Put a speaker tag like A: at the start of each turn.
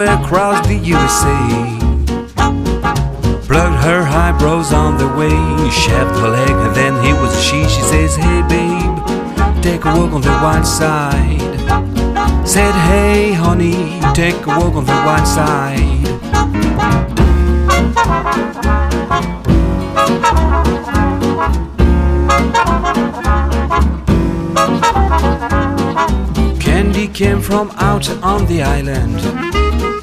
A: across the USA. Plucked her eyebrows on the way, shaved her leg and then he was she. She says, hey babe, take a walk on the wild side. Said, hey honey, take a walk on the wild side. Candy came from out on the island.